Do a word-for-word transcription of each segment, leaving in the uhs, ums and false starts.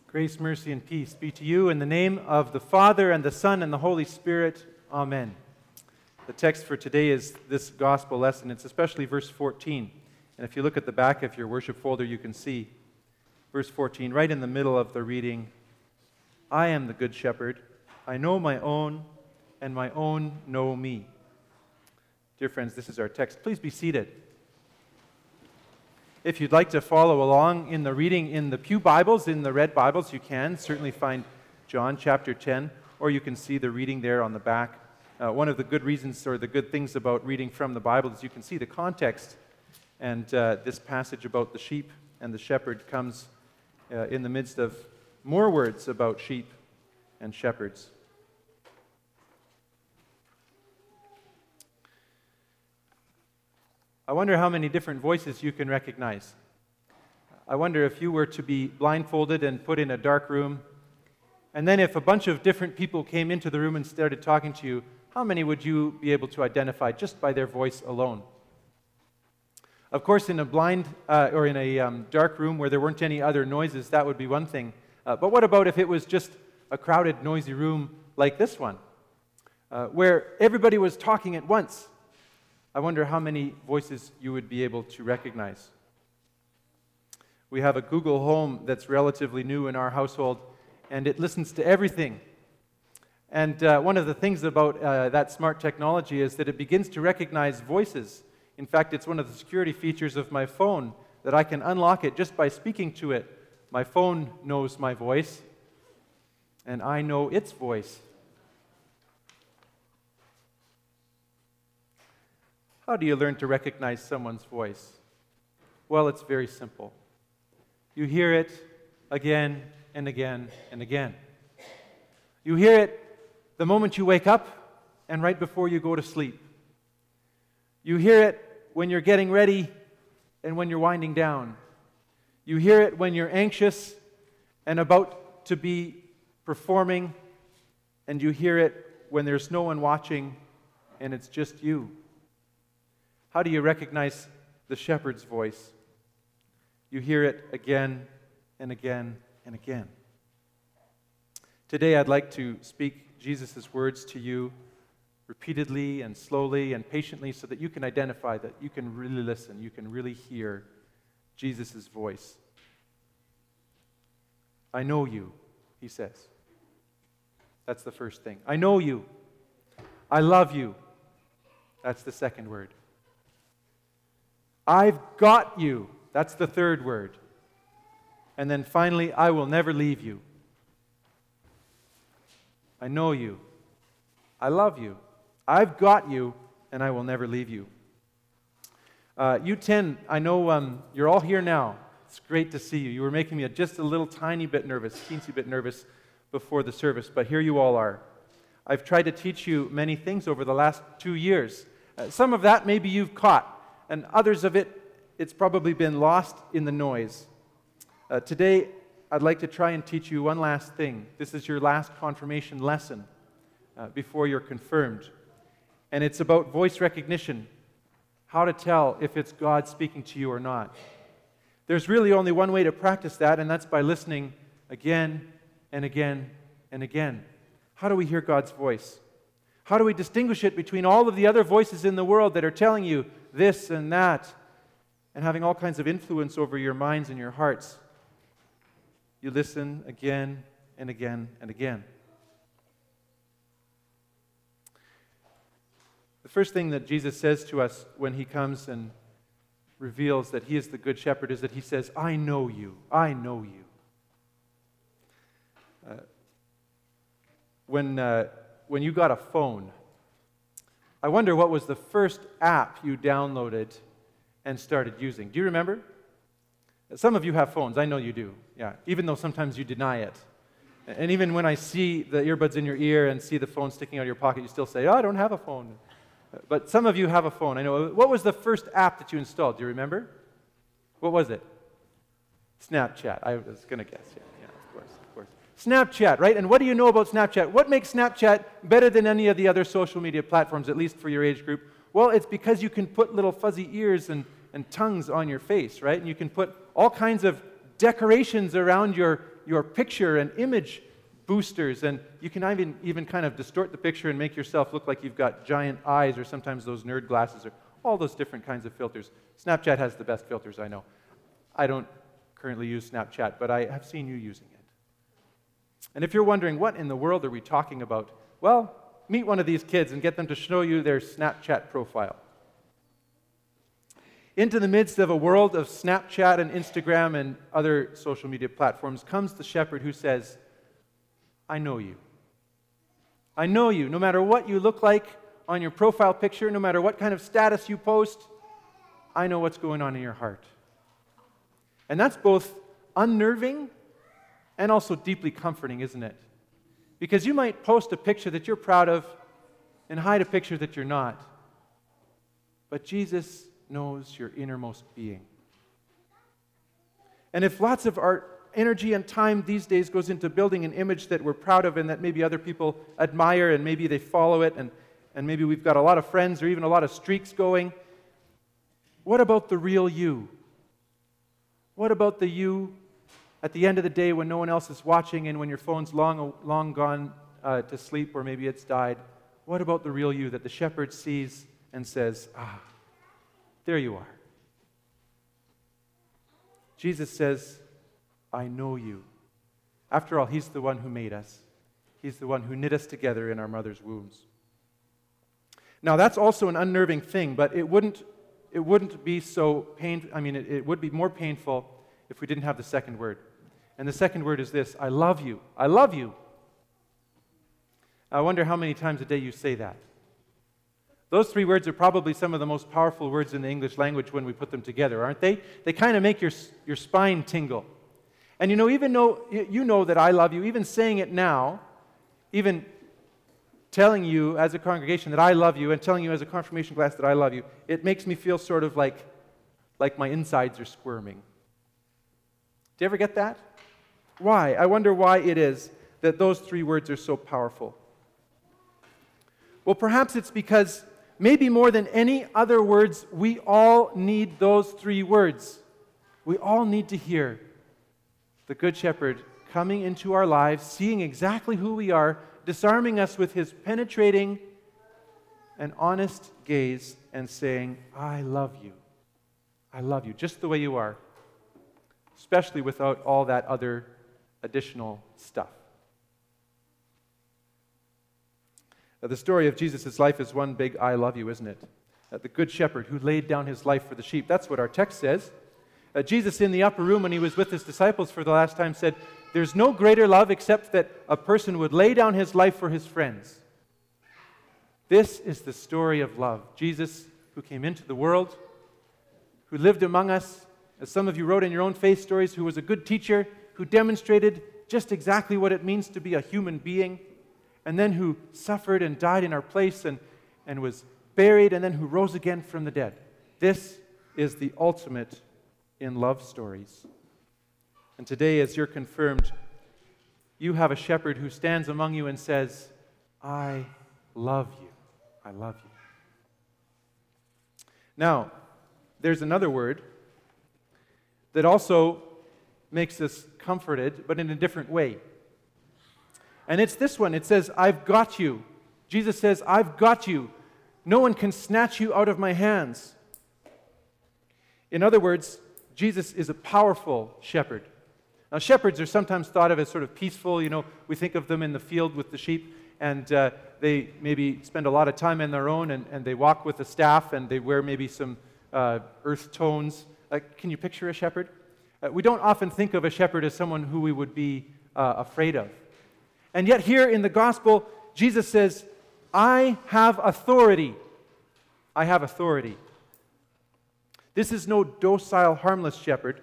Grace, mercy, and peace be to you in the name of the Father, and the Son, and the Holy Spirit. Amen. The text for today is this gospel lesson. It's especially verse fourteen. And if you look at the back of your worship folder, you can see verse fourteen, right in the middle of the reading. I am the good shepherd. I know my own, and my own know me. Dear friends, this is our text. Please be seated. If you'd like to follow along in the reading in the Pew Bibles, in the red Bibles, you can certainly find John chapter ten, or you can see the reading there on the back. Uh, one of the good reasons, or the good things about reading from the Bible, is you can see the context. And uh, this passage about the sheep and the shepherd comes uh, in the midst of more words about sheep and shepherds. I wonder how many different voices you can recognize. I wonder if you were to be blindfolded and put in a dark room, and then if a bunch of different people came into the room and started talking to you, how many would you be able to identify just by their voice alone? Of course, in a blind uh, or in a um, dark room where there weren't any other noises, that would be one thing. Uh, but what about if it was just a crowded, noisy room like this one, uh, where everybody was talking at once? I wonder how many voices you would be able to recognize. We have a Google Home that's relatively new in our household, and it listens to everything. And uh, one of the things about uh, that smart technology is that it begins to recognize voices. In fact, it's one of the security features of my phone that I can unlock it just by speaking to it. My phone knows my voice, and I know its voice. How do you learn to recognize someone's voice? Well, it's very simple. You hear it again and again and again. You hear it the moment you wake up and right before you go to sleep. You hear it when you're getting ready and when you're winding down. You hear it when you're anxious and about to be performing, and you hear it when there's no one watching and it's just you. How do you recognize the shepherd's voice? You hear it again and again and again. Today I'd like to speak Jesus' words to you repeatedly and slowly and patiently so that you can identify, that you can really listen, you can really hear Jesus' voice. I know you, he says. That's the first thing. I know you. I love you. That's the second word. I've got you. That's the third word. And then finally, I will never leave you. I know you. I love you. I've got you, and I will never leave you. Uh, U ten, I know um, you're all here now. It's great to see you. You were making me just a little tiny bit nervous, teensy bit nervous before the service, but here you all are. I've tried to teach you many things over the last two years. Uh, some of that maybe you've caught. And others of it, it's probably been lost in the noise. Uh, today, I'd like to try and teach you one last thing. This is your last confirmation lesson uh, before you're confirmed. And it's about voice recognition, how to tell if it's God speaking to you or not. There's really only one way to practice that, and that's by listening again and again and again. How do we hear God's voice? How do we distinguish it between all of the other voices in the world that are telling you this and that, and having all kinds of influence over your minds and your hearts? You listen again and again and again. The first thing that Jesus says to us when he comes and reveals that he is the good shepherd is that he says, I know you, I know you. Uh, when, uh, when you got a phone, I wonder what was the first app you downloaded and started using. Do you remember? Some of you have phones. I know you do. Yeah, even though sometimes you deny it. And even when I see the earbuds in your ear and see the phone sticking out of your pocket, you still say, oh, I don't have a phone. But some of you have a phone. I know. What was the first app that you installed? Do you remember? What was it? Snapchat. I was going to guess. Yeah, yeah, of course, of course. Snapchat, right? And what do you know about Snapchat? What makes Snapchat better than any of the other social media platforms, at least for your age group? Well, it's because you can put little fuzzy ears and, and tongues on your face, right? And you can put all kinds of decorations around your, your picture and image boosters, and you can even, even kind of distort the picture and make yourself look like you've got giant eyes, or sometimes those nerd glasses, or all those different kinds of filters. Snapchat has the best filters, I know. I don't currently use Snapchat, but I have seen you using it. And if you're wondering, what in the world are we talking about? Well, meet one of these kids and get them to show you their Snapchat profile. Into the midst of a world of Snapchat and Instagram and other social media platforms comes the shepherd who says, I know you. I know you. No matter what you look like on your profile picture, no matter what kind of status you post, I know what's going on in your heart. And that's both unnerving and also deeply comforting, isn't it? Because you might post a picture that you're proud of and hide a picture that you're not. But Jesus knows your innermost being. And if lots of our energy and time these days goes into building an image that we're proud of and that maybe other people admire and maybe they follow it and, and maybe we've got a lot of friends or even a lot of streaks going, what about the real you? What about the you at the end of the day when no one else is watching and when your phone's long, long gone uh, to sleep or maybe it's died? What about the real you that the shepherd sees and says, ah, there you are. Jesus says, I know you. After all, he's the one who made us. He's the one who knit us together in our mother's wombs. Now, that's also an unnerving thing, but it wouldn't, it wouldn't be so painful. I mean, it, it would be more painful if we didn't have the second word. And the second word is this, I love you. I love you. I wonder how many times a day you say that. Those three words are probably some of the most powerful words in the English language when we put them together, aren't they? They kind of make your, your spine tingle. And you know, even though you know that I love you, even saying it now, even telling you as a congregation that I love you and telling you as a confirmation class that I love you, it makes me feel sort of like, like my insides are squirming. Do you ever get that? Why? I wonder why it is that those three words are so powerful. Well, perhaps it's because maybe more than any other words, we all need those three words. We all need to hear the Good Shepherd coming into our lives, seeing exactly who we are, disarming us with his penetrating and honest gaze and saying, I love you. I love you, just the way you are, especially without all that other additional stuff. Now, the story of Jesus' life is one big I love you, isn't it? Uh, the Good Shepherd who laid down his life for the sheep. That's what our text says. Uh, Jesus in the upper room when he was with his disciples for the last time said, there's no greater love except that a person would lay down his life for his friends. This is the story of love. Jesus who came into the world, who lived among us, as some of you wrote in your own faith stories, who was a good teacher, who demonstrated just exactly what it means to be a human being, and then who suffered and died in our place and, and was buried, and then who rose again from the dead. This is the ultimate in love stories. And today, as you're confirmed, you have a shepherd who stands among you and says, I love you. I love you. Now, there's another word that also makes us comforted, but in a different way. And it's this one. It says, I've got you. Jesus says, I've got you. No one can snatch you out of my hands. In other words, Jesus is a powerful shepherd. Now, shepherds are sometimes thought of as sort of peaceful. You know, we think of them in the field with the sheep, and uh, they maybe spend a lot of time on their own, and, and they walk with a staff, and they wear maybe some uh, earth tones. Uh, can you picture a shepherd? Uh, we don't often think of a shepherd as someone who we would be uh, afraid of. And yet here in the gospel, Jesus says, I have authority. I have authority. This is no docile, harmless shepherd.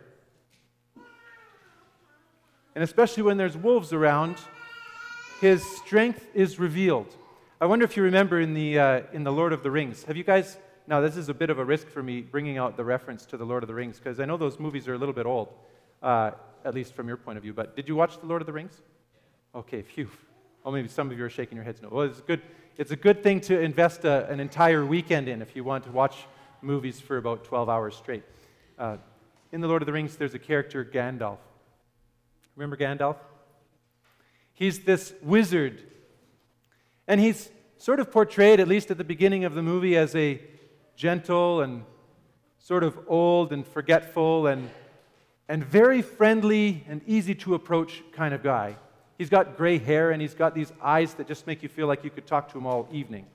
And especially when there's wolves around, his strength is revealed. I wonder if you remember in the uh, in the Lord of the Rings. Have you guys, now this is a bit of a risk for me bringing out the reference to the Lord of the Rings, because I know those movies are a little bit old, uh, at least from your point of view, but did you watch the Lord of the Rings? Okay, phew. Oh, maybe some of you are shaking your heads no. Well, it's good. It's a good thing to invest a, an entire weekend in if you want to watch movies for about twelve hours straight. Uh, in the Lord of the Rings, there's a character, Gandalf, Remember Gandalf? He's this wizard. And he's sort of portrayed, at least at the beginning of the movie, as a gentle and sort of old and forgetful and, and very friendly and easy to approach kind of guy. He's got gray hair and he's got these eyes that just make you feel like you could talk to him all evening.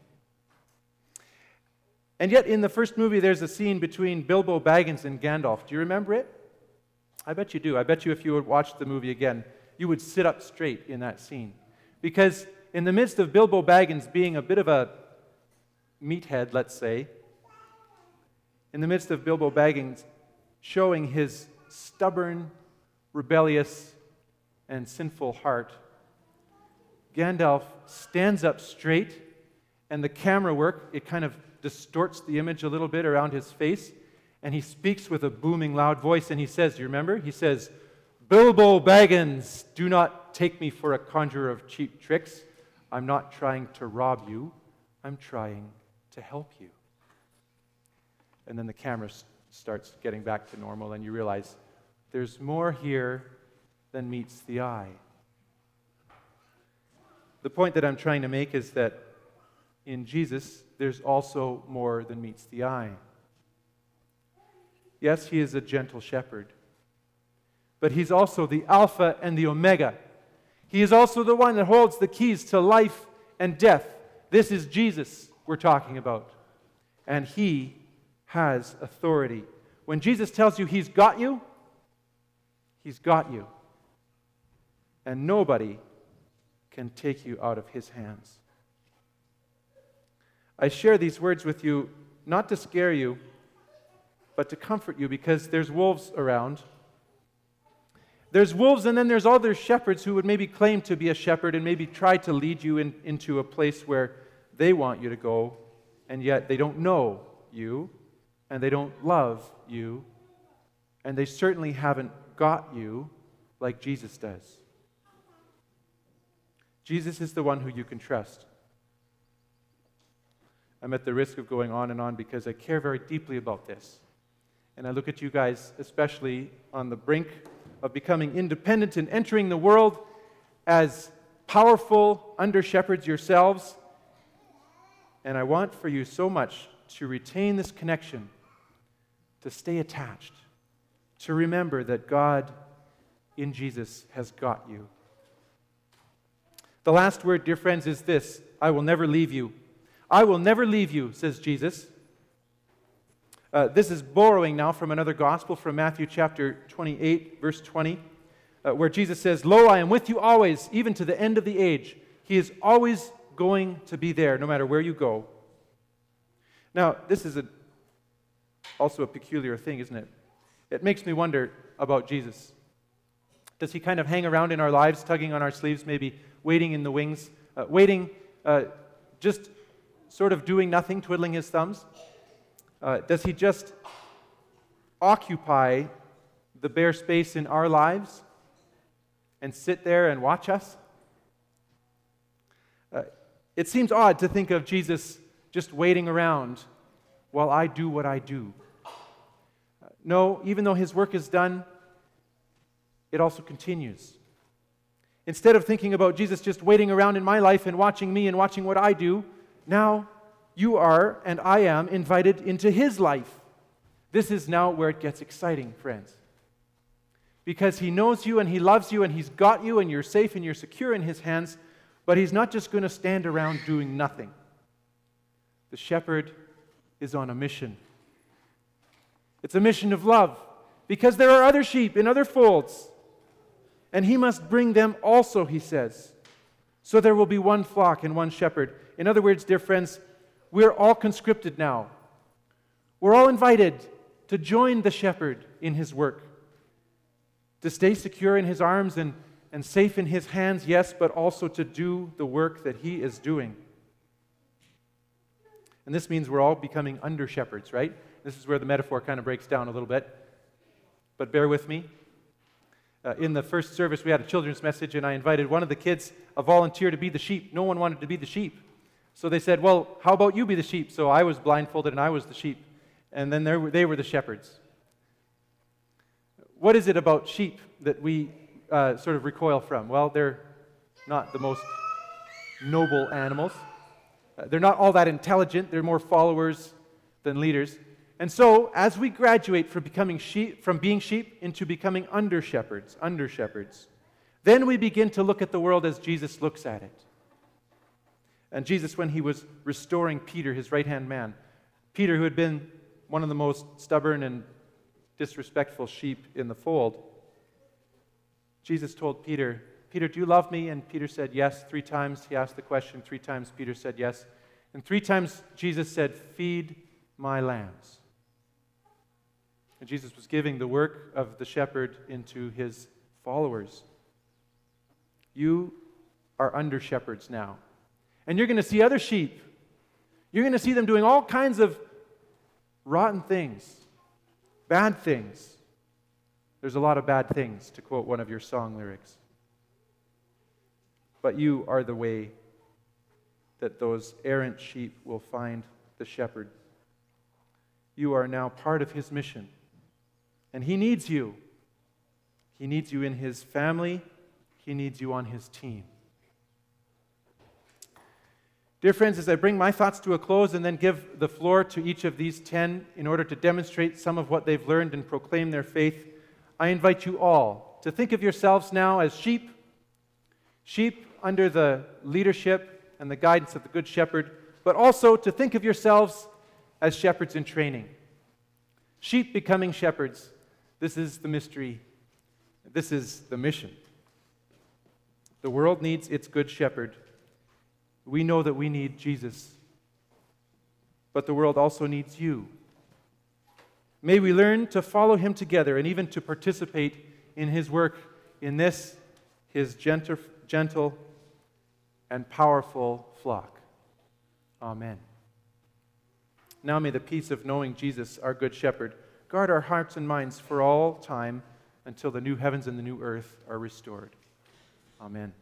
And yet in the first movie there's a scene between Bilbo Baggins and Gandalf. Do you remember it? I bet you do. I bet you if you would watch the movie again, you would sit up straight in that scene. Because in the midst of Bilbo Baggins being a bit of a meathead, let's say, in the midst of Bilbo Baggins showing his stubborn, rebellious, and sinful heart, Gandalf stands up straight, and the camera work, it kind of distorts the image a little bit around his face, and he speaks with a booming, loud voice, and he says, do you remember? He says, "Bilbo Baggins, do not take me for a conjurer of cheap tricks. I'm not trying to rob you. I'm trying to help you." And then the camera s- starts getting back to normal, and you realize there's more here than meets the eye. The point that I'm trying to make is that in Jesus, there's also more than meets the eye. Yes, he is a gentle shepherd, but he's also the Alpha and the Omega. He is also the one that holds the keys to life and death. This is Jesus we're talking about, and he has authority. When Jesus tells you he's got you, he's got you. And nobody can take you out of his hands. I share these words with you not to scare you, but to comfort you, because there's wolves around. There's wolves, and then there's other shepherds who would maybe claim to be a shepherd and maybe try to lead you in, into a place where they want you to go, and yet they don't know you, and they don't love you, and they certainly haven't got you like Jesus does. Jesus is the one who you can trust. I'm at the risk of going on and on because I care very deeply about this. And I look at you guys, especially on the brink of becoming independent and entering the world as powerful under-shepherds yourselves. And I want for you so much to retain this connection, to stay attached, to remember that God in Jesus has got you. The last word, dear friends, is this: I will never leave you. I will never leave you, says Jesus. Uh, this is borrowing now from another gospel, from Matthew chapter twenty-eight, verse twenty, uh, where Jesus says, "Lo, I am with you always, even to the end of the age." He is always going to be there, no matter where you go. Now, this is a, also a peculiar thing, isn't it? It makes me wonder about Jesus. Does he kind of hang around in our lives, tugging on our sleeves, maybe waiting in the wings, uh, waiting, uh, just sort of doing nothing, twiddling his thumbs? Uh, does he just occupy the bare space in our lives and sit there and watch us? Uh, it seems odd to think of Jesus just waiting around while I do what I do. Uh, no, even though his work is done, it also continues. Instead of thinking about Jesus just waiting around in my life and watching me and watching what I do, now you are and I am invited into his life. This is now where it gets exciting, friends. Because he knows you and he loves you and he's got you and you're safe and you're secure in his hands, but he's not just going to stand around doing nothing. The shepherd is on a mission. It's a mission of love, because there are other sheep in other folds, and he must bring them also, he says. So there will be one flock and one shepherd. In other words, dear friends, we're all conscripted now. We're all invited to join the shepherd in his work, to stay secure in his arms and, and safe in his hands, yes, but also to do the work that he is doing. And this means we're all becoming under-shepherds, right? This is where the metaphor kind of breaks down a little bit. But bear with me. Uh, in the first service, we had a children's message, and I invited one of the kids, a volunteer, to be the sheep. No one wanted to be the sheep. So they said, well, how about you be the sheep? So I was blindfolded, and I was the sheep. And then were, they were the shepherds. What is it about sheep that we uh, sort of recoil from? Well, they're not the most noble animals. Uh, they're not all that intelligent. They're more followers than leaders. And so, as we graduate from becoming sheep, from being sheep into becoming under shepherds, under shepherds, then we begin to look at the world as Jesus looks at it. And Jesus, when he was restoring Peter, his right-hand man, Peter, who had been one of the most stubborn and disrespectful sheep in the fold, Jesus told Peter, Peter, do you love me? And Peter said yes. Three times he asked the question. Three times Peter said yes. And three times Jesus said, feed my lambs. And Jesus was giving the work of the shepherd into his followers. You are under shepherds now. And you're going to see other sheep. You're going to see them doing all kinds of rotten things, bad things. There's a lot of bad things, to quote one of your song lyrics. But you are the way that those errant sheep will find the shepherd. You are now part of his mission. And he needs you. He needs you in his family. He needs you on his team. Dear friends, as I bring my thoughts to a close and then give the floor to each of these ten in order to demonstrate some of what they've learned and proclaim their faith, I invite you all to think of yourselves now as sheep, sheep under the leadership and the guidance of the Good Shepherd, but also to think of yourselves as shepherds in training. Sheep becoming shepherds. This is the mystery. This is the mission. The world needs its Good Shepherd. We know that we need Jesus, but the world also needs you. May we learn to follow him together and even to participate in his work in this, his gentle, gentle and powerful flock. Amen. Now may the peace of knowing Jesus, our Good Shepherd, guard our hearts and minds for all time until the new heavens and the new earth are restored. Amen.